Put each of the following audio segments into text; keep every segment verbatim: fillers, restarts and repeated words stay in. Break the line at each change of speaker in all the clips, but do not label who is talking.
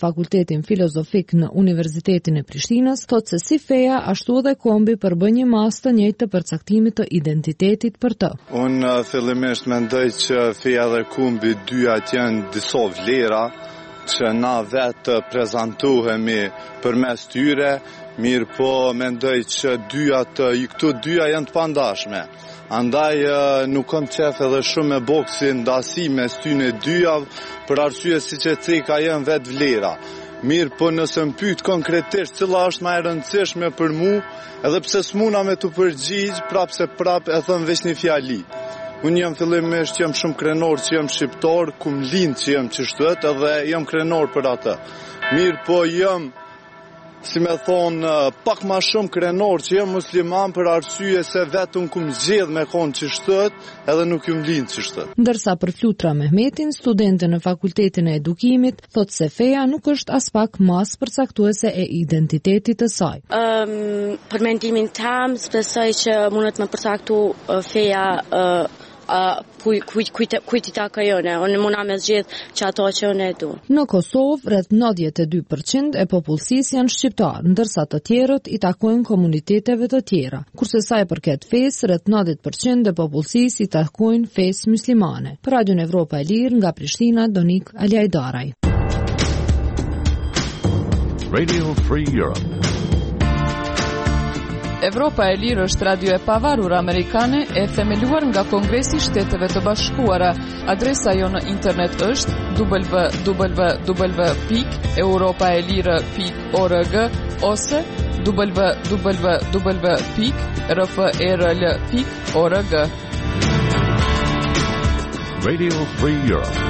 Fakultetin Filozofik në Universitetin e Prishtinës, thotë se si feja ashtu edhe kombi përbën një masë të njëjtë të përcaktimit të identitetit për të.
Unë fillimisht mendoj që feja dhe kombi dyja janë disa vlera që na vetë prezantohemi përmes tyre, mirë po mendoj që dyja të, këto dyja janë të pandashme. Andaj nuk kam qef edhe shumë me boksi ndasi me styne dyja, për arsye si që cika janë vetë vlera. Mirë po nëse më pyet konkretisht cila është më e rëndësishme për mu, edhe pse s'muna me të përgjigj, prap se prap e thëm veç një fjali. Unë jam fillimisht jam shumë krenor që jam shqiptar, kum lind që jam qështët edhe jam krenor për atë. Mirë po jam, si me thonë, pak ma shumë krenor që jam musliman për arsye se vetëm kum zgjedh me konë qështët edhe nuk jam lind qështët.
Ndërsa për Flutra Mehmetin, studente në Fakultetin e Edukimit, thotë se feja nuk është as pak mas përcaktuese e identitetit të saj.
Um, për mendimin tam, besoj që mundet me përcaktu uh, feja uh, Uh, kujt i taka jone, unë muna me zgjidh që ato që unë e du.
Në Kosovë, rreth nëntëdhjetë e dy përqind e popullsisë janë shqiptarë, ndërsa të tjerët i takojnë komuniteteve të tjera. Kurse sa i përket fesë, rreth nëntëdhjetë përqind e popullsisë i takojnë fesë muslimane. Për Radion Evropa e Lirë, nga Prishtina, Donik Aliajdaraj.
Radio Free Europe.
Evropa e Lirë është radio e pavarur amerikane e themeluar nga Kongresi i Shteteve të Bashkuara. Adresa jo në internet është w w w pikë europaelire pikë org ose w w w pikë r f e r l pikë org.
Radio Free Europe.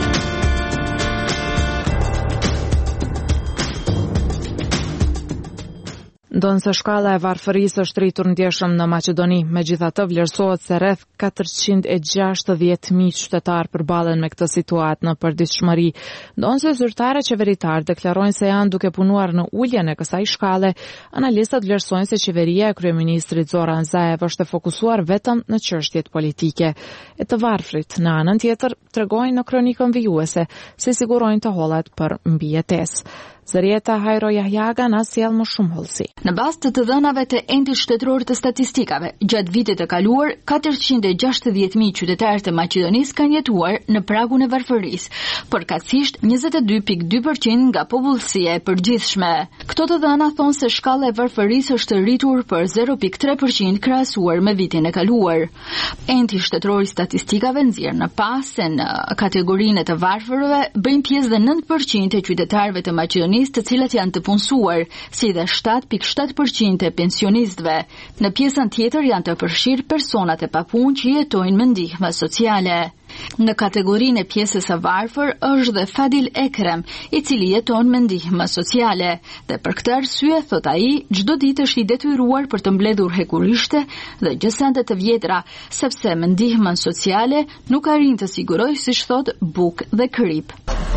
Ndonë se shkalla e varfërisë është rritur ndjeshëm në Maqedoni, megjithatë vlerësohet se rreth katërqind e gjashtëdhjetë mijë qytetarë përballen me këtë situatë në përditshmëri. Ndonë se zyrtarët qeveritar deklarojnë se janë duke punuar në uljen e kësaj shkalle, analistët vlerësojnë se qeveria e kryeministrit Zoran Zaev është e fokusuar vetëm në çështjet politike. E të varfrit në anën tjetër tregojnë në kronikën vijuese se sigurojnë të hollat për mbijetesë. Zërieta Hajro Jahjaga na sjell më shumë hollësi.
Në bazë të të dhënave të Entit Shtetëror të Statistikave, gjatë vitit të kaluar, katërqind e gjashtëdhjetë mijë qytetarë të Maqedonisë kanë jetuar në pragun e varfërisë, përkatësisht njëzet e dy pikë dy përqind nga popullsia e përgjithshme. Këto të dhëna thonë se shkalla e varfërisë është rritur për zero pikë tre përqind krahasuar me vitin e kaluar. Enti Shtetëror i Statistikave nxjerr në pas se në kategorinë e të varfërëve bëjnë pjesë dhe nëntë përqind e qytetarëve të Maqedonisë të cilat janë të punësuar, si dhe shtatë pikë shtatë përqind e pensionistëve. Në pjesën tjetër janë të përfshirë personat e papunë që jetojnë me ndihmë sociale. Në kategorinë e pjesës së varfër është dhe Fadil Ekrem, i cili jeton me ndihmë sociale, dhe për këtë arsye, thot ai, çdo ditë është i detyruar për të mbledhur hekurishte dhe gjësande të vjetra, sepse me ndihmën sociale nuk arrin të sigurojë, siç thot, bukë dhe kryp.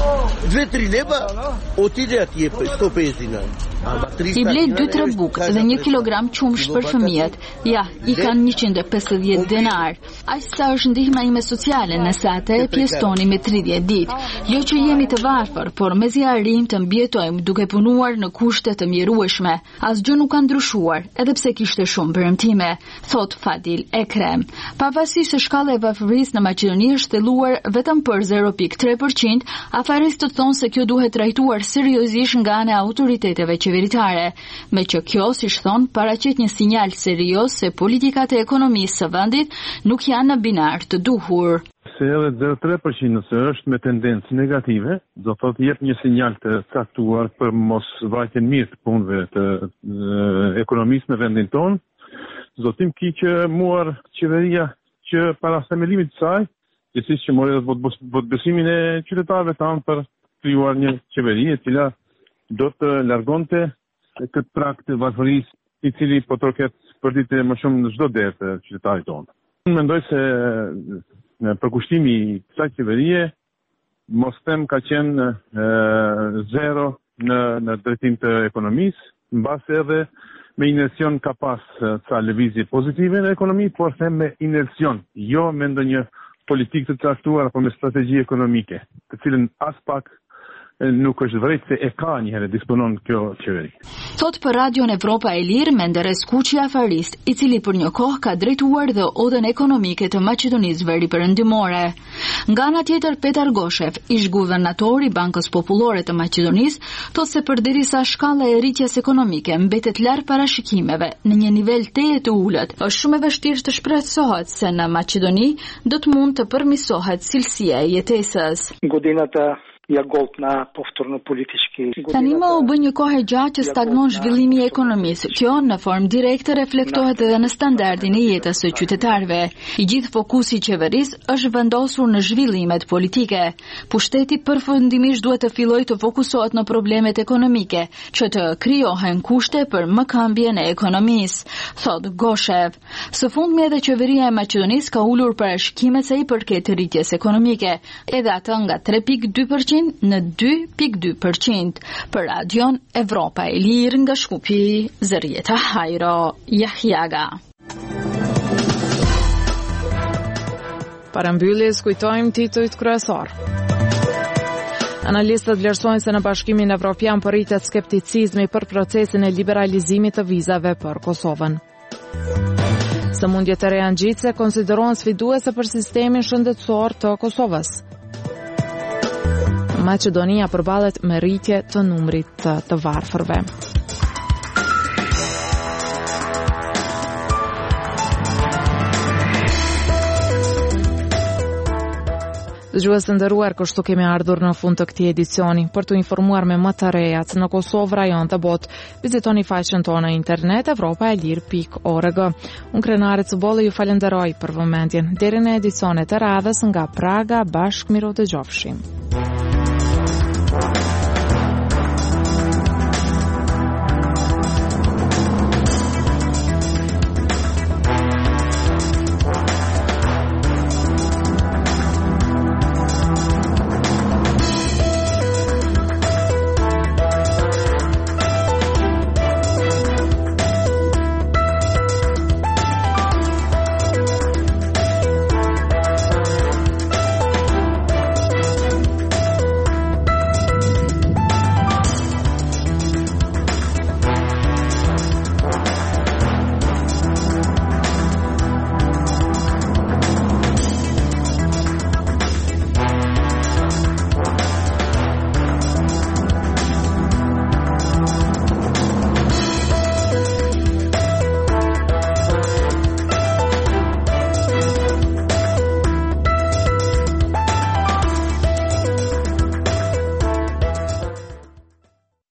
I blej dy tre bukë dhe një kilogram qumsh për fëmijët. Ja, i kanë njëqind e pesëdhjetë denar. Aq sa është ndihma ime sociale, nëse atë e pjestoni me tridhjetë ditë. Jo që jemi të varfër, por mezi arrim të mbjetojmë duke punuar në kushte të mjerueshme. Asgjë nuk ka ndryshuar, edhe pse kishte shumë premtime, thot Fadil Ekrem. Pavarësisht se shkalla e varfërisë në Maqedoni është thelluar vetëm për zero pikë tre përqind, afaristët thonë se kjo duhet trajtuar seriozisht nga ana e autoriteteve qeveritare, me që kjo, siç thon, paraqet një sinjal serioz se politikat e ekonomisë së vendit nuk janë në binar të duhur.
Se edhe zero pikë tre përqind nëse është me tendencë negative, do thotë jep një sinjal të caktuar për mos vajtjen mirë të punëve të e, ekonomisë në vendin tonë. Zotim ki që muar qeveria që para themelimit të saj, gjithsesi që mori edhe vot besimin e qytetarëve tanë për krijuar një qeveri e cila do të largonte këtë prag të varfërisë, i cili po troket përditje më shumë në çdo derë të qytetarit tonë. Unë mendoj se në përkushtimi i kësaj qeverie, mos them ka qenë e, zero në, në drejtim të ekonomisë, mbase edhe me inersion ka pas ca lëvizje pozitive në ekonomi, por them me inersion, jo me ndonjë politikë të caktuar apo me strategji ekonomike, të cilën as pak nuk është vërejt se e ka njëherë disponon kjo qeveri.
Thot për Radion Evropa e Lirë Menderes Kuqi Afarist, i cili për një kohë ka drejtuar dhe odën ekonomike të Maqedonisë Veriperëndimore. Nga ana tjetër, Petar Goshev, ish guvernatori i Bankës Popullore të Maqedonisë, thot se përderisa shkalla e rritjes ekonomike mbetet larg parashikimeve në një nivel teje të ulët, është shumë e vështirë të shpresohet se në Maqedoni do të mund të përmirësohet cilësia e jetesës.
Годината ja goltna повторно политички.
Tani më u bën një kohë gjatë që stagnon zhvillimi i ekonomisë. Kjo në formë direkte reflektohet edhe në standardin e jetës së qytetarëve. I gjithë fokusi i qeverisë është vendosur në zhvillimet politike. Pushteti përfundimisht duhet të fillojë të fokusohet në problemet ekonomike, që të krijohen kushte për mëkambjen e ekonomisë, thot Goshev. Së fundmi edhe qeveria e Maqedonisë ka ulur parashikimet sa i përket rritjes ekonomike, edhe atë nga tre pikë dy përqind në dy pikë dy përqind. Për Radion Evropa e Lirë nga Shkupi, Zërieta Hajro Jahjaga.
Para mbylljes kujtojmë titujt kryesor. Analistët vlerësojnë se në Bashkimin Evropian po rritet skepticizmi për procesin e liberalizimit të vizave për Kosovën. Sëmundjet e reja ngjitse konsiderohen sfiduese për sistemin shëndetësor të Kosovës. Maqedonia përballet me rritje të numrit të, të varfërve. Dëgjues të nderuar, kështu kemi ardhur në fund të këtij edicioni. Për të informuar me më të rejat në Kosovë, rajon të botë, vizitoni faqen tonë në internet evropa e lirë pikë org. Unë Krenari Cubolli ju falenderoj për vëmendjen. Deri në edicionet e radhës nga Praga, bashkë miru dëgjofshim.